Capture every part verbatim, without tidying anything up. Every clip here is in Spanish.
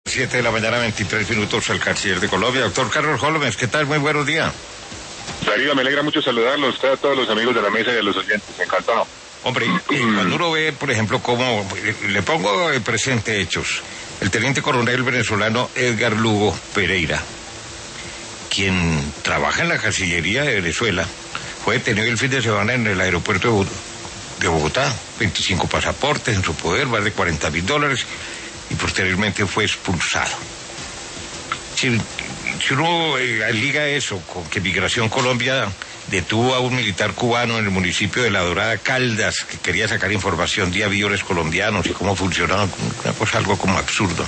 Siete de la mañana, veintitrés minutos, el canciller de Colombia, doctor Carlos Holmes. ¿Qué tal? Muy buenos días. Darío, me alegra mucho saludarlo a usted, a todos los amigos de la mesa y a los oyentes. Encantado. Hombre, eh, cuando uno ve, por ejemplo, cómo, le pongo el presente hechos, el teniente coronel venezolano Edgar Lugo Pereira, quien trabaja en la Cancillería de Venezuela, fue detenido el fin de semana en el aeropuerto de Bogotá, veinticinco pasaportes en su poder, más de cuarenta mil dólares, y posteriormente fue expulsado. Si, si uno eh, liga eso con que Migración Colombia detuvo a un militar cubano en el municipio de La Dorada, Caldas, que quería sacar información de aviones colombianos y cómo funcionaban, una cosa algo como absurdo.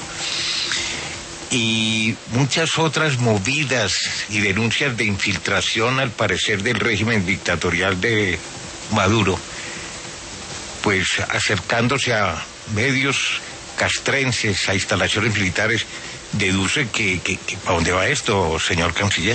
Y muchas otras movidas y denuncias de infiltración, al parecer, del régimen dictatorial de Maduro, pues acercándose a medios castrenses, a instalaciones militares, deduce que, que, que ¿a dónde va esto, señor canciller?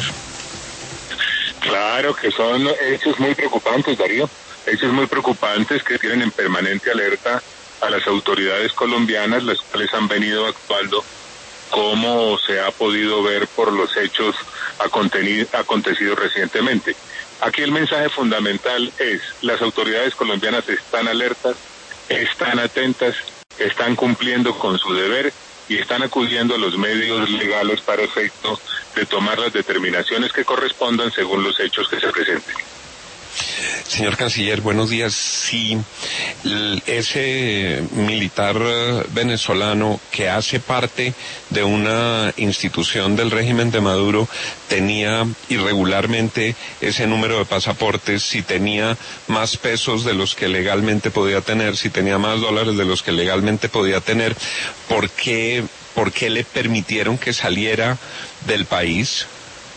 Claro que son hechos muy preocupantes, Darío, hechos muy preocupantes que tienen en permanente alerta a las autoridades colombianas, las cuales han venido actuando como se ha podido ver por los hechos acontecidos recientemente. Aquí el mensaje fundamental es: las autoridades colombianas están alertas, están atentas, están cumpliendo con su deber y están acudiendo a los medios legales para efecto de tomar las determinaciones que correspondan según los hechos que se presenten. Señor canciller, buenos días. Si ese militar venezolano que hace parte de una institución del régimen de Maduro tenía irregularmente ese número de pasaportes, si tenía más pesos de los que legalmente podía tener, si tenía más dólares de los que legalmente podía tener, ¿por qué, por qué le permitieron que saliera del país?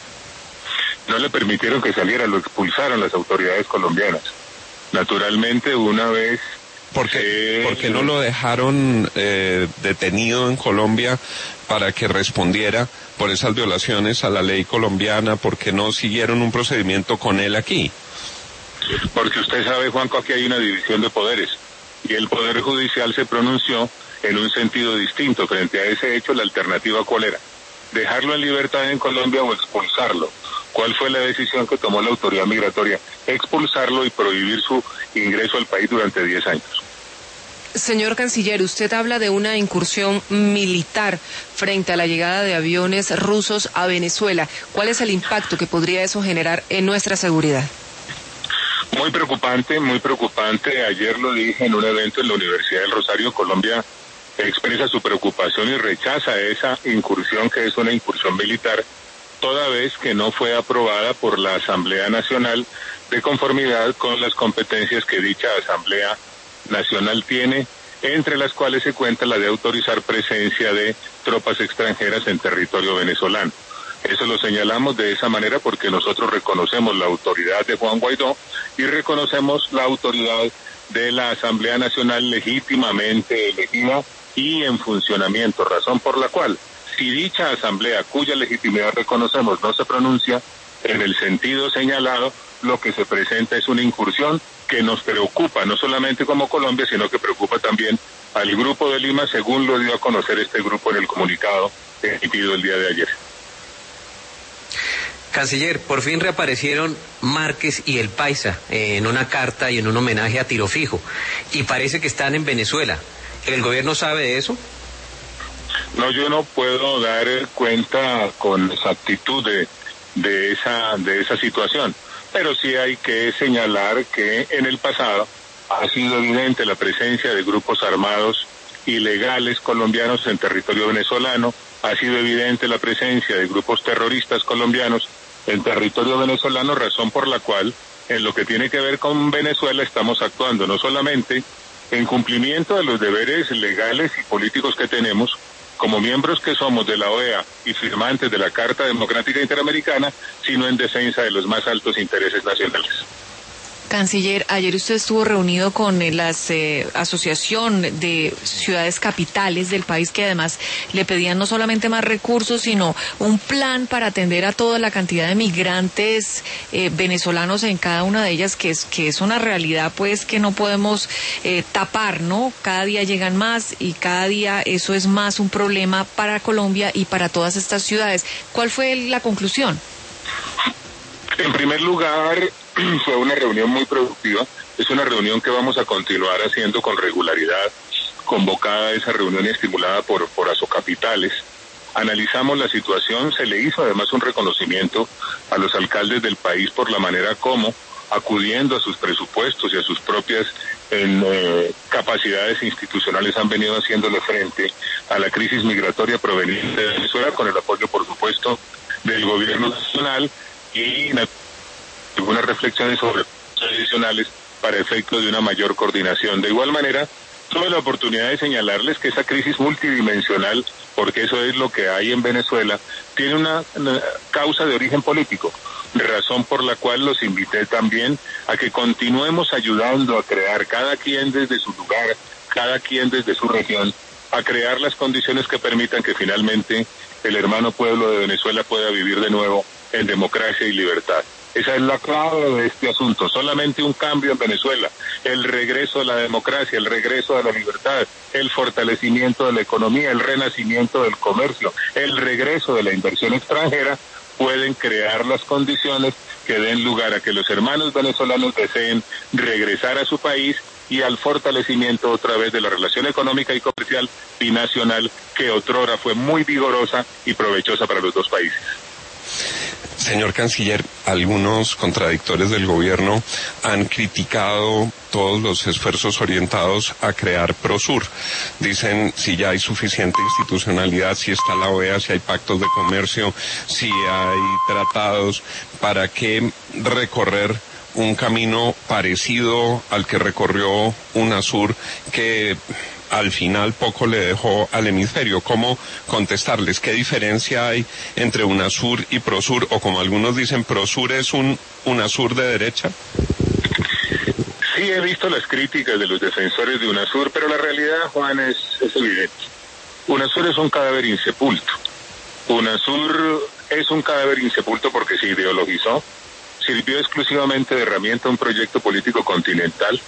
No le permitieron que saliera, lo expulsaron las autoridades colombianas. Naturalmente, una vez... ¿Por qué, eh, ¿por qué no lo dejaron eh, detenido en Colombia para que respondiera por esas violaciones a la ley colombiana? ¿Por qué no siguieron un procedimiento con él aquí? Porque usted sabe, Juanco, aquí hay una división de poderes, y el Poder Judicial se pronunció en un sentido distinto. Frente a ese hecho, la alternativa, ¿cuál era? ¿Dejarlo en libertad en Colombia o expulsarlo? ¿Cuál fue la decisión que tomó la autoridad migratoria? Expulsarlo y prohibir su ingreso al país durante diez años. Señor canciller, usted habla de una incursión militar frente a la llegada de aviones rusos a Venezuela. ¿Cuál es el impacto que podría eso generar en nuestra seguridad? Muy preocupante, muy preocupante. Ayer lo dije en un evento en la Universidad del Rosario. Colombia expresa su preocupación y rechaza esa incursión, que es una incursión militar, toda vez que no fue aprobada por la Asamblea Nacional de conformidad con las competencias que dicha Asamblea Nacional tiene, entre las cuales se cuenta la de autorizar presencia de tropas extranjeras en territorio venezolano. Eso lo señalamos de esa manera porque nosotros reconocemos la autoridad de Juan Guaidó y reconocemos la autoridad de la Asamblea Nacional legítimamente elegida y en funcionamiento, razón por la cual, si dicha asamblea, cuya legitimidad reconocemos, no se pronuncia en el sentido señalado, lo que se presenta es una incursión que nos preocupa, no solamente como Colombia, sino que preocupa también al Grupo de Lima, según lo dio a conocer este grupo en el comunicado emitido el día de ayer. Canciller, por fin reaparecieron Márquez y el Paisa en una carta y en un homenaje a Tiro Fijo, y parece que están en Venezuela. ¿El gobierno sabe de eso? No, yo no puedo dar cuenta con exactitud de, de esa de esa situación, pero sí hay que señalar que en el pasado ha sido evidente la presencia de grupos armados ilegales colombianos en territorio venezolano, ha sido evidente la presencia de grupos terroristas colombianos en territorio venezolano, razón por la cual en lo que tiene que ver con Venezuela estamos actuando no solamente en cumplimiento de los deberes legales y políticos que tenemos, como miembros que somos de la O E A y firmantes de la Carta Democrática Interamericana, sino en defensa de los más altos intereses nacionales. Canciller, ayer usted estuvo reunido con la eh, Asociación de Ciudades Capitales del país, que además le pedían no solamente más recursos, sino un plan para atender a toda la cantidad de migrantes eh, venezolanos en cada una de ellas, que es, que es una realidad pues que no podemos eh, tapar, ¿no? Cada día llegan más y cada día eso es más un problema para Colombia y para todas estas ciudades. ¿Cuál fue la conclusión? En primer lugar, fue una reunión muy productiva. Es una reunión que vamos a continuar haciendo con regularidad, convocada a esa reunión y estimulada por, por Asocapitales. Analizamos la situación, se le hizo además un reconocimiento a los alcaldes del país por la manera como, acudiendo a sus presupuestos y a sus propias en, eh, capacidades institucionales, han venido haciéndole frente a la crisis migratoria proveniente de Venezuela, con el apoyo, por supuesto, del gobierno nacional y algunas reflexiones sobre adicionales para efecto de una mayor coordinación. De igual manera, tuve la oportunidad de señalarles que esa crisis multidimensional, porque eso es lo que hay en Venezuela, tiene una, una causa de origen político, razón por la cual los invité también a que continuemos ayudando a crear, cada quien desde su lugar, cada quien desde su región, a crear las condiciones que permitan que finalmente el hermano pueblo de Venezuela pueda vivir de nuevo en democracia y libertad. Esa es la clave de este asunto. Solamente un cambio en Venezuela, el regreso a la democracia, el regreso a la libertad, el fortalecimiento de la economía, el renacimiento del comercio, el regreso de la inversión extranjera, pueden crear las condiciones que den lugar a que los hermanos venezolanos deseen regresar a su país y al fortalecimiento otra vez de la relación económica y comercial binacional que otrora fue muy vigorosa y provechosa para los dos países. Señor Canciller, algunos contradictores del gobierno han criticado todos los esfuerzos orientados a crear Prosur. Dicen si ya hay suficiente institucionalidad, si está la O E A, si hay pactos de comercio, si hay tratados, ¿para qué recorrer un camino parecido al que recorrió UNASUR, que al final poco le dejó al hemisferio? ¿Cómo contestarles? ¿Qué diferencia hay entre UNASUR y Prosur? O como algunos dicen, ¿Prosur es un UNASUR de derecha? Sí, he visto las críticas de los defensores de UNASUR, pero la realidad, Juan, es, es evidente. UNASUR es un cadáver insepulto. UNASUR es un cadáver insepulto porque se ideologizó, sirvió exclusivamente de herramienta a un proyecto político continental.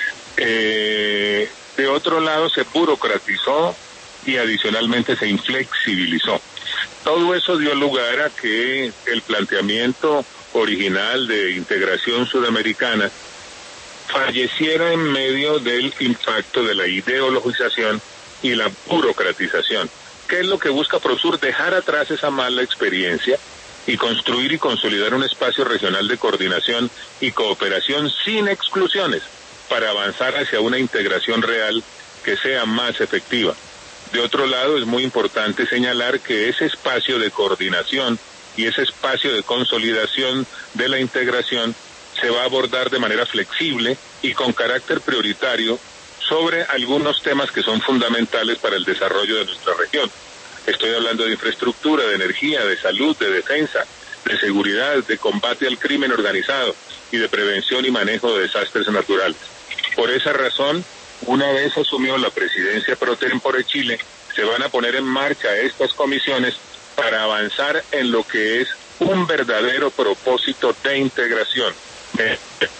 Eh... De otro lado, se burocratizó y adicionalmente se inflexibilizó. Todo eso dio lugar a que el planteamiento original de integración sudamericana falleciera en medio del impacto de la ideologización y la burocratización. ¿Qué es lo que busca Prosur? Dejar atrás esa mala experiencia y construir y consolidar un espacio regional de coordinación y cooperación sin exclusiones, para avanzar hacia una integración real que sea más efectiva. De otro lado, es muy importante señalar que ese espacio de coordinación y ese espacio de consolidación de la integración se va a abordar de manera flexible y con carácter prioritario sobre algunos temas que son fundamentales para el desarrollo de nuestra región. Estoy hablando de infraestructura, de energía, de salud, de defensa, de seguridad, de combate al crimen organizado y de prevención y manejo de desastres naturales. Por esa razón, una vez asumió la presidencia pro tempore Chile, se van a poner en marcha estas comisiones para avanzar en lo que es un verdadero propósito de integración, eh,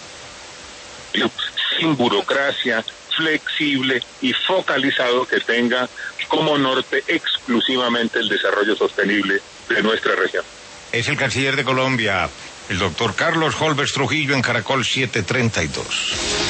sin burocracia, flexible y focalizado, que tenga como norte exclusivamente el desarrollo sostenible de nuestra región. Es el canciller de Colombia, el doctor Carlos Holbers Trujillo, en Caracol siete treinta y dos.